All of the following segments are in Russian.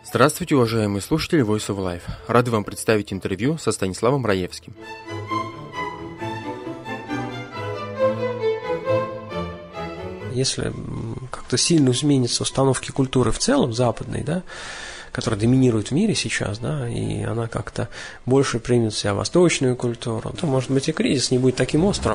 Здравствуйте, уважаемые слушатели Voice of Life. Рады вам представить интервью со Станиславом Раевским. Если как-то сильно изменится установки культуры в целом, западной, да, которая доминирует в мире сейчас, да, и она как-то больше примет в себя восточную культуру, то, может быть, и кризис не будет таким острым.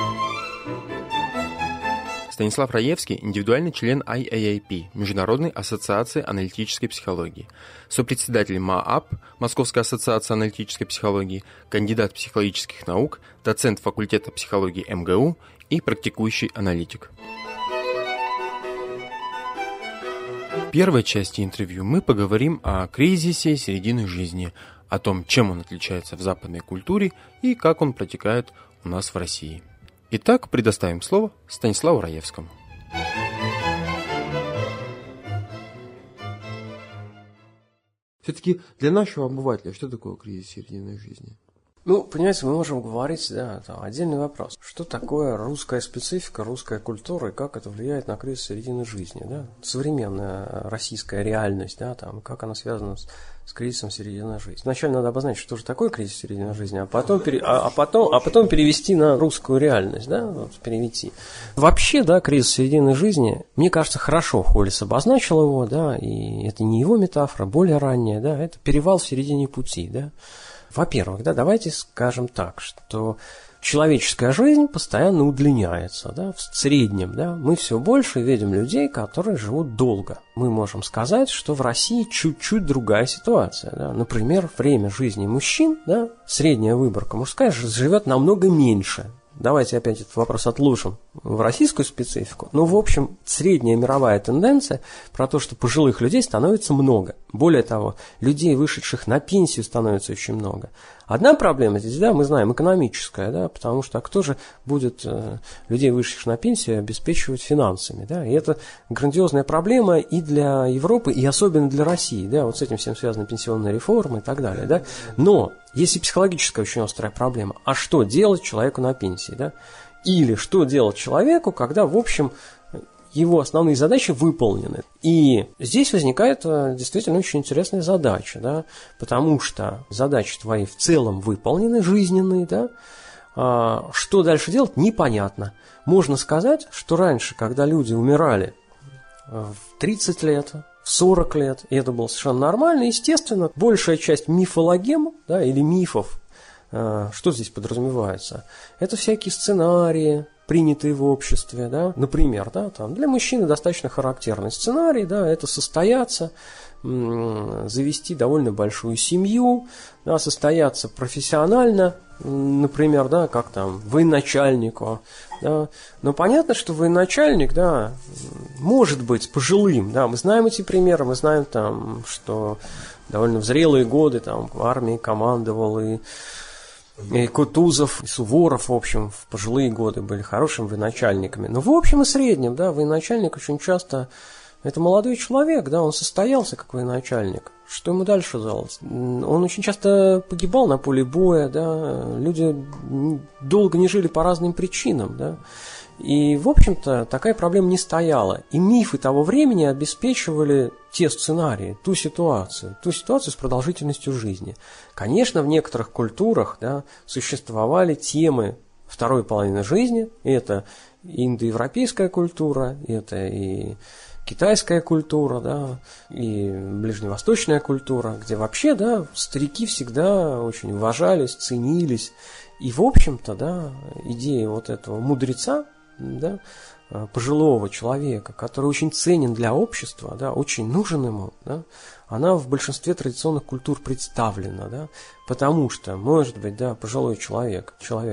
Станислав Раевский – индивидуальный член IAAP, Международной ассоциации аналитической психологии, сопредседатель МААП, Московская ассоциация аналитической психологии, кандидат психологических наук, доцент факультета психологии МГУ и практикующий аналитик. В первой части интервью мы поговорим о кризисе середины жизни, о том, чем он отличается в западной культуре и как он протекает у нас в России. Итак, предоставим слово Станиславу Раевскому. Все-таки для нашего обывателя что такое кризис середины жизни? Ну, понимаете, мы можем говорить, да, это отдельный вопрос. Что такое русская специфика, русская культура и как это влияет на кризис середины жизни, да? Современная российская реальность, да, там, как она связана с кризисом середины жизни. Вначале надо обозначить, что же такое кризис середины жизни, а потом перевести на русскую реальность, да, вот, перевести. Вообще, да, кризис середины жизни, мне кажется, хорошо Холлис обозначил его, да, и это не его метафора, более ранняя, да, это перевал в середине пути, да. Во-первых, да, давайте скажем так, что человеческая жизнь постоянно удлиняется, да, в среднем, да, мы все больше видим людей, которые живут долго. Мы можем сказать, что в России чуть-чуть другая ситуация, да. Например, время жизни мужчин, да, средняя выборка мужская живет намного меньше. Давайте опять этот вопрос отложим в российскую специфику. Ну, в общем, средняя мировая тенденция про то, что пожилых людей становится много. Более того, людей, вышедших на пенсию, становится очень много. Одна проблема здесь, да, мы знаем, экономическая, да, потому что кто же будет людей, вышедших на пенсию, обеспечивать финансами, да, и это грандиозная проблема и для Европы, и особенно для России, да, вот с этим всем связаны пенсионные реформы и так далее, да, но есть и психологическая очень острая проблема, а что делать человеку на пенсии, да, или что делать человеку, когда, в общем, его основные задачи выполнены. И здесь возникает действительно очень интересная задача, да, потому что задачи твои в целом выполнены, жизненные, да, что дальше делать, непонятно. Можно сказать, что раньше, когда люди умирали в 30 лет, в 40 лет, и это было совершенно нормально, естественно, большая часть мифологем, да, или мифов, что здесь подразумевается, это всякие сценарии, принятые в обществе, да, например, да, там для мужчины достаточно характерный сценарий, да, это состояться, завести довольно большую семью, да, состояться профессионально, например, да, как там военачальнику, да, но понятно, что военачальник, да, может быть пожилым, да, мы знаем эти примеры, мы знаем там, что довольно в зрелые годы там в армии командовал и Кутузов, и Суворов, в общем, в пожилые годы были хорошими военачальниками. Но в общем и среднем, да, военачальник очень часто это молодой человек, да, он состоялся как военачальник. Что ему дальше делать? Он очень часто погибал на поле боя, да, люди долго не жили по разным причинам, да. И, в общем-то, такая проблема не стояла. И мифы того времени обеспечивали те сценарии, ту ситуацию с продолжительностью жизни. Конечно, в некоторых культурах, да, существовали темы второй половины жизни. Это и индоевропейская культура, это и китайская культура, да, и ближневосточная культура, где вообще, да, старики всегда очень уважались, ценились. И, в общем-то, да, идея вот этого мудреца, да, пожилого человека, который очень ценен для общества, да, очень нужен ему, да, она в большинстве традиционных культур представлена, да, потому что, может быть, да, пожилой человек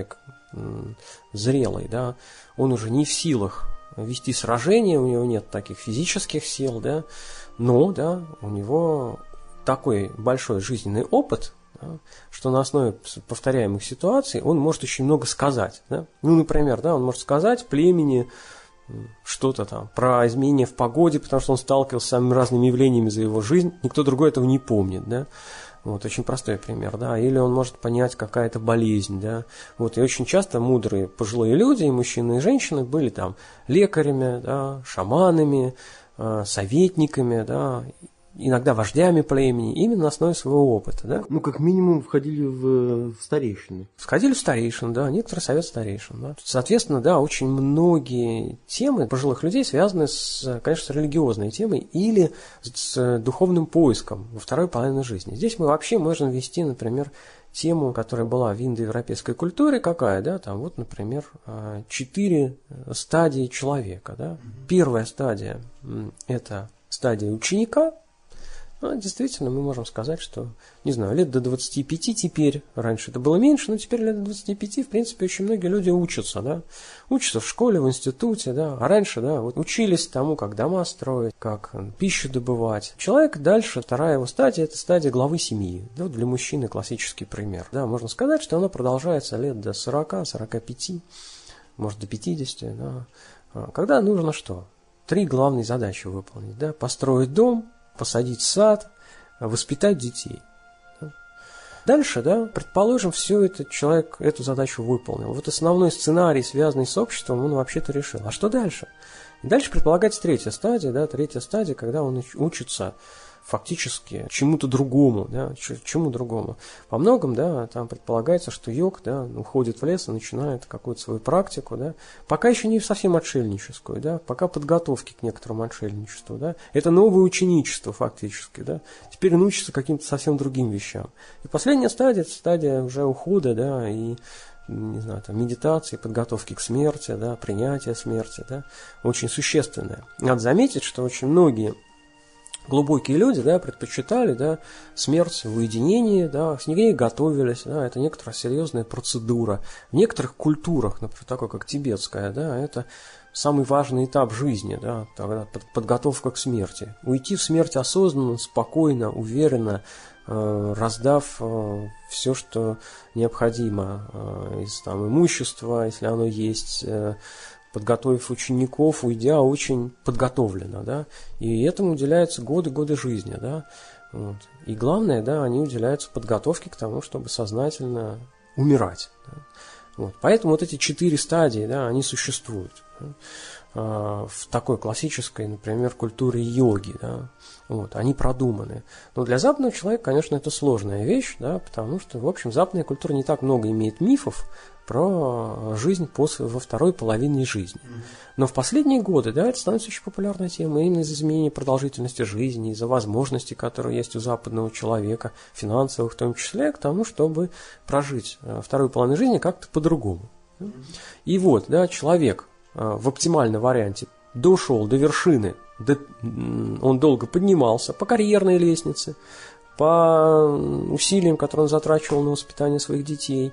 зрелый, да, он уже не в силах вести сражения, у него нет таких физических сил, да, но, да, у него такой большой жизненный опыт, да, что на основе повторяемых ситуаций он может очень много сказать. Да? Ну, например, да, он может сказать племени что-то там про изменения в погоде, потому что он сталкивался с самыми разными явлениями за его жизнь, никто другой этого не помнит. Да? Вот, очень простой пример. Да? Или он может понять какая-то болезнь. Да? Вот, и очень часто мудрые пожилые люди, и мужчины, и женщины, были там лекарями, да, шаманами, советниками, да, иногда вождями племени, именно на основе своего опыта. Да? Ну, как минимум, входили в старейшины. Входили в старейшин, да, некоторые совет старейшин. Да. Соответственно, да, очень многие темы пожилых людей связаны, конечно, с религиозной темой или с духовным поиском во второй половине жизни. Здесь мы вообще можем ввести, например, тему, которая была в индоевропейской культуре, какая, да, там вот, например, 4 стадии человека, да. Первая стадия – это стадия ученика. Ну, действительно, мы можем сказать, что, не знаю, лет до 25 теперь, раньше это было меньше, но теперь лет до 25, в принципе, очень многие люди учатся, да, учатся в школе, в институте, да, а раньше, да, вот учились тому, как дома строить, как пищу добывать. Человек дальше, вторая его стадия, это стадия главы семьи, да, вот для мужчины классический пример, да, можно сказать, что она продолжается лет до 40, 45, может, до 50, да, когда нужно что? 3 главные задачи выполнить, да, построить дом, посадить сад, воспитать детей. Дальше, да, предположим, все это человек эту задачу выполнил. Вот основной сценарий, связанный с обществом, он вообще-то решил. А что дальше? И дальше предполагается третья стадия, да, когда он учится фактически чему-то другому, да, чему другому. Во многом, да, там предполагается, что йог, да, уходит в лес и начинает какую-то свою практику, да, пока еще не совсем отшельническую, да, пока подготовки к некоторому отшельничеству, да, это новое ученичество фактически, да, теперь он учится каким-то совсем другим вещам. И последняя стадия, это стадия уже ухода, да, и, не знаю, там, медитации, подготовки к смерти, да, принятия смерти, да, очень существенная. Надо заметить, что очень многие глубокие люди, да, предпочитали, да, смерть в уединении, да, с ней готовились, да, это некоторая серьезная процедура. В некоторых культурах, например, такой как тибетская, да, это самый важный этап жизни, да, подготовка к смерти. Уйти в смерть осознанно, спокойно, уверенно, раздав все, что необходимо из там, имущества, если оно есть, подготовив учеников, уйдя очень подготовленно, да, и этому уделяются годы жизни, да, вот. И главное, да, они уделяются подготовке к тому, чтобы сознательно умирать, да. Вот. Поэтому вот эти 4 стадии, да, они существуют, да, в такой классической, например, культуре йоги, да, вот, они продуманы. Но для западного человека, конечно, это сложная вещь, да, потому что, в общем, западная культура не так много имеет мифов про жизнь во второй половине жизни. Но в последние годы, да, это становится очень популярной темой именно из-за изменения продолжительности жизни, из-за возможностей, которые есть у западного человека, финансовых в том числе, к тому, чтобы прожить вторую половину жизни как-то по-другому. И вот, да, человек в оптимальном варианте дошел до вершины, он долго поднимался по карьерной лестнице, по усилиям, которые он затрачивал на воспитание своих детей.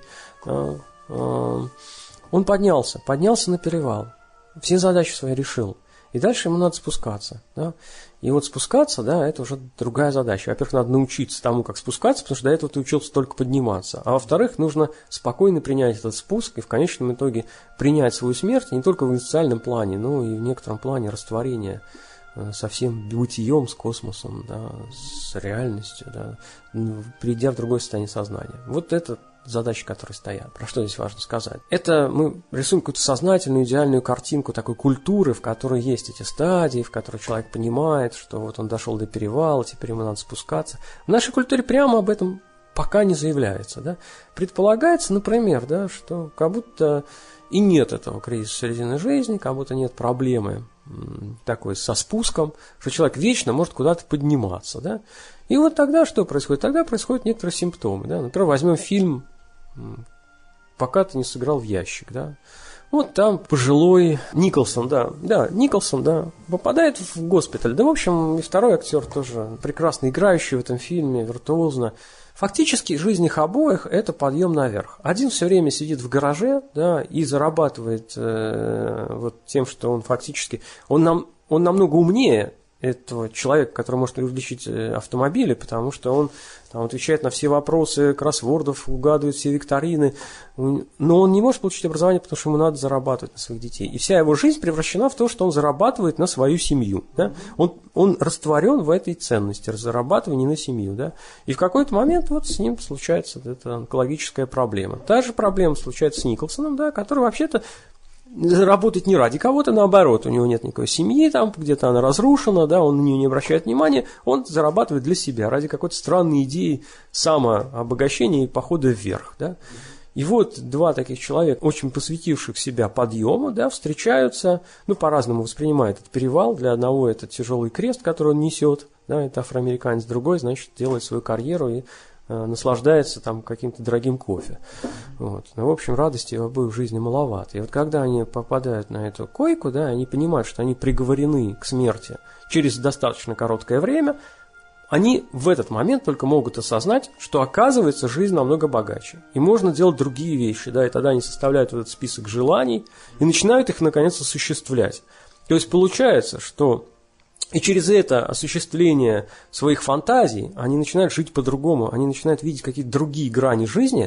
Он поднялся на перевал, все задачи свои решил, и дальше ему надо спускаться, да? И вот спускаться, да, это уже другая задача. Во-первых, надо научиться тому, как спускаться, потому что до этого ты учился только подниматься. А во-вторых, нужно спокойно принять этот спуск и в конечном итоге принять свою смерть не только в институциональном плане, но и в некотором плане растворения со всем бытием, с космосом, да, с реальностью, да, придя в другое состояние сознания. Вот это задачи, которые стоят. Про что здесь важно сказать? Это мы рисуем какую-то сознательную, идеальную картинку такой культуры, в которой есть эти стадии, в которой человек понимает, что вот он дошел до перевала, теперь ему надо спускаться. В нашей культуре прямо об этом пока не заявляется. Да? Предполагается, например, да, что как будто и нет этого кризиса середины жизни, как будто нет проблемы такой со спуском, что человек вечно может куда-то подниматься. Да? И вот тогда что происходит? Тогда происходят некоторые симптомы. Да? Например, возьмем фильм «Пока ты не сыграл в ящик». Да? Вот там пожилой Николсон, Николсон, попадает в госпиталь. Да, в общем, и второй актер тоже прекрасно играющий в этом фильме, виртуозно. Фактически жизнь их обоих – это подъем наверх. Один все время сидит в гараже, да, и зарабатывает вот тем, что он фактически… Он намного умнее этого человека, который может увеличить автомобили, потому что он там отвечает на все вопросы кроссвордов, угадывает все викторины, но он не может получить образование, потому что ему надо зарабатывать на своих детей. И вся его жизнь превращена в то, что он зарабатывает на свою семью. Да? Он растворен в этой ценности, зарабатывания на семью. Да? И в какой-то момент вот с ним случается эта онкологическая проблема. Та же проблема случается с Николсоном, да, который вообще-то работает не ради кого-то, наоборот, у него нет никакой семьи, там где-то она разрушена, да, он на нее не обращает внимания, он зарабатывает для себя ради какой-то странной идеи самообогащения и похода вверх, да. И вот два таких человека, очень посвятивших себя подъему, да, встречаются, ну, по-разному воспринимают этот перевал. Для одного это тяжелый крест, который он несет, да, это афроамериканец, другой, значит, делает свою карьеру и наслаждается там каким-то дорогим кофе. Вот. Но, в общем, радости в обоих жизни маловато. И вот когда они попадают на эту койку, да, они понимают, что они приговорены к смерти через достаточно короткое время, они в этот момент только могут осознать, что, оказывается, жизнь намного богаче. И можно делать другие вещи, да, и тогда они составляют вот этот список желаний и начинают их, наконец, осуществлять. То есть получается, что и через это осуществление своих фантазий они начинают жить по-другому, они начинают видеть какие-то другие грани жизни,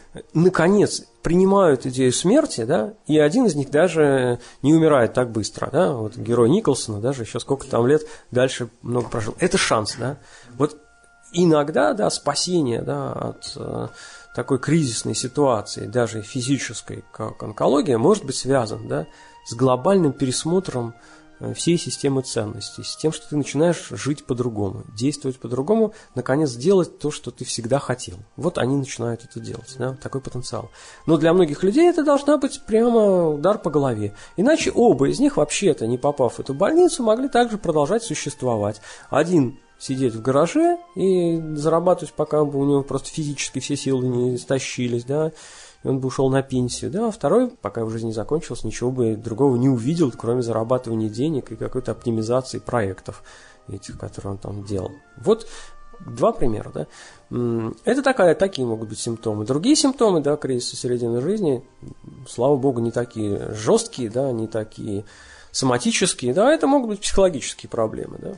наконец, принимают идею смерти, да, и один из них даже не умирает так быстро, да, вот герой Николсона даже еще сколько там лет дальше много прожил. Это шанс, да. Вот иногда, да, спасение, да, от такой кризисной ситуации, даже физической, как онкология, может быть связан, да, с глобальным пересмотром всей системы ценностей, с тем, что ты начинаешь жить по-другому, действовать по-другому, наконец делать то, что ты всегда хотел. Вот они начинают это делать, да, такой потенциал. Но для многих людей это должна быть прямо удар по голове. Иначе оба из них, вообще-то, не попав в эту больницу, могли также продолжать существовать. Один сидеть в гараже и зарабатывать, пока бы у него просто физически все силы не истощились, да, и он бы ушел на пенсию, да, а второй, пока в жизни не закончилась, ничего бы другого не увидел, кроме зарабатывания денег и какой-то оптимизации проектов этих, которые он там делал. Вот два примера, да. Это такие могут быть симптомы. Другие симптомы, да, кризиса середины жизни, слава богу, не такие жесткие, да, не такие соматические, да, это могут быть психологические проблемы, да.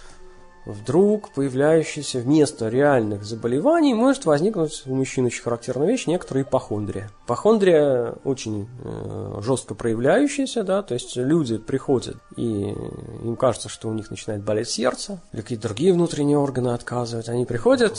Вдруг появляющаяся вместо реальных заболеваний может возникнуть у мужчин очень характерная вещь, некоторая ипохондрия. Ипохондрия очень жестко проявляющаяся, да, то есть люди приходят, и им кажется, что у них начинает болеть сердце, или какие-то другие внутренние органы отказывают. Они приходят,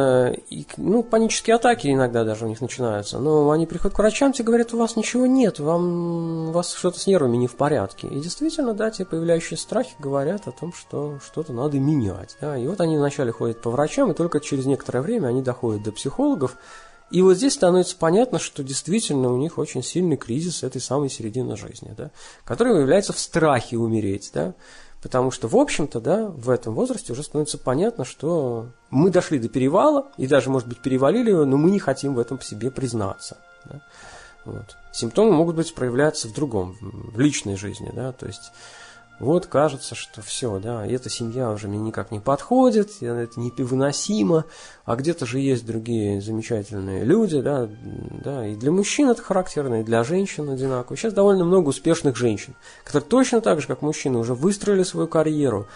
и, ну, панические атаки иногда даже у них начинаются, но они приходят к врачам, те говорят, у вас ничего нет, у вас что-то с нервами не в порядке. И действительно, да, те появляющиеся страхи говорят о том, что что-то надо менять. Да, и вот они вначале ходят по врачам, и только через некоторое время они доходят до психологов. И вот здесь становится понятно, что действительно у них очень сильный кризис этой самой середины жизни, да, который выявляется в страхе умереть, да, потому что, в общем-то, да, в этом возрасте уже становится понятно, что мы дошли до перевала, и даже, может быть, перевалили его, но мы не хотим в этом по себе признаться. Да. Вот. Симптомы могут быть проявляться в другом, в личной жизни, да, то есть вот кажется, что все, да, эта семья уже мне никак не подходит, это невыносимо, а где-то же есть другие замечательные люди, да, да, и для мужчин это характерно, и для женщин одинаково. Сейчас довольно много успешных женщин, которые точно так же, как мужчины, уже выстроили свою карьеру,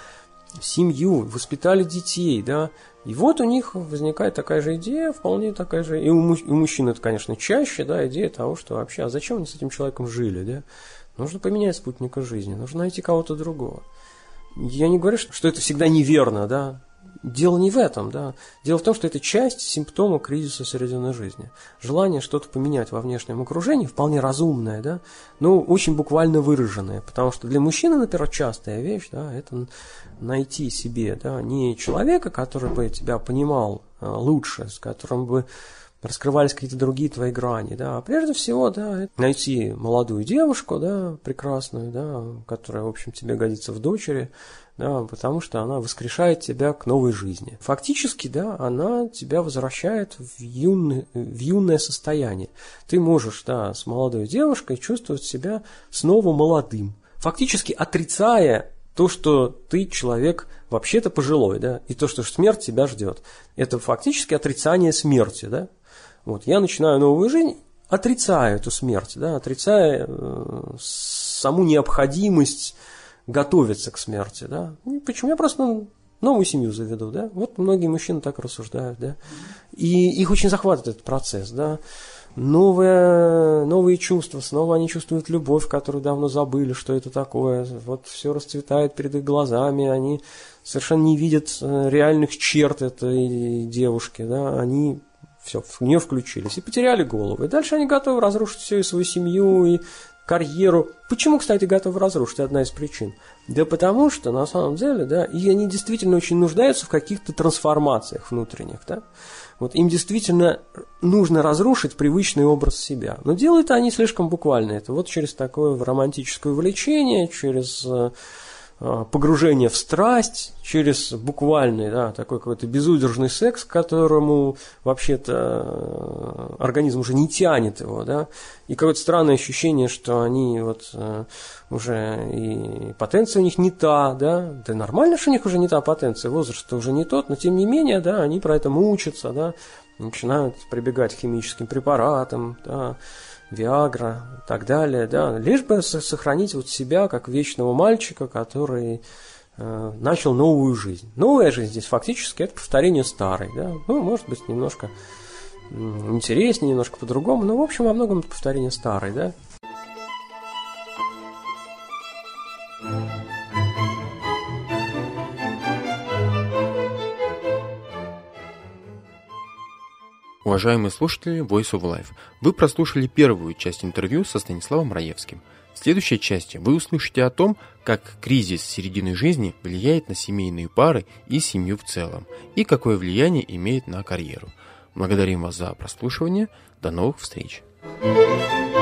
семью, воспитали детей, да, и вот у них возникает такая же идея, вполне такая же, и у мужчин это, конечно, чаще, да, идея того, что вообще, а зачем они с этим человеком жили, да. Нужно поменять спутника жизни, нужно найти кого-то другого. Я не говорю, что это всегда неверно, да. Дело не в этом, да. Дело в том, что это часть симптома кризиса середины жизни. Желание что-то поменять во внешнем окружении вполне разумное, да, но очень буквально выраженное. Потому что для мужчины, например, частая вещь, да, это найти себе, да, не человека, который бы тебя понимал лучше, с которым бы раскрывались какие-то другие твои грани, да, а прежде всего, да, найти молодую девушку, да, прекрасную, да, которая, в общем, тебе годится в дочери, да, потому что она воскрешает тебя к новой жизни. Фактически, да, она тебя возвращает в юное состояние. Ты можешь, да, с молодой девушкой чувствовать себя снова молодым, фактически отрицая то, что ты человек вообще-то пожилой, да, и то, что смерть тебя ждет. Это фактически отрицание смерти, да. Вот, я начинаю новую жизнь, отрицая эту смерть, да, отрицая саму необходимость готовиться к смерти, да. И почему? Я просто новую семью заведу, да. Вот многие мужчины так рассуждают, да. И их очень захватывает этот процесс, да. Новые чувства, снова они чувствуют любовь, которую давно забыли, что это такое. Вот все расцветает перед их глазами, они совершенно не видят реальных черт этой девушки, да. Они все, в нее включились и потеряли голову. И дальше они готовы разрушить всю и свою семью, и карьеру. Почему, кстати, готовы разрушить? Одна из причин. Да потому что, на самом деле, да, и они действительно очень нуждаются в каких-то трансформациях внутренних, да. Вот им действительно нужно разрушить привычный образ себя. Но делают они слишком буквально это. Вот через такое романтическое увлечение, через погружение в страсть, через буквальный, да, такой какой-то безудержный секс, к которому вообще-то организм уже не тянет его, да, и какое-то странное ощущение, что они вот уже и потенция у них не та, да, нормально, что у них уже не та потенция, возраст уже не тот, но тем не менее, да, они про это мучатся, да, начинают прибегать к химическим препаратам, да, Виагра и так далее, да, лишь бы сохранить вот себя как вечного мальчика, который начал новую жизнь. Новая жизнь здесь фактически это повторение старой, да, ну, может быть, немножко интереснее, немножко по-другому, но, в общем, во многом это повторение старой, да. Уважаемые слушатели Voice of Life, вы прослушали первую часть интервью со Станиславом Раевским. В следующей части вы услышите о том, как кризис середины жизни влияет на семейные пары и семью в целом, и какое влияние имеет на карьеру. Благодарим вас за прослушивание. До новых встреч!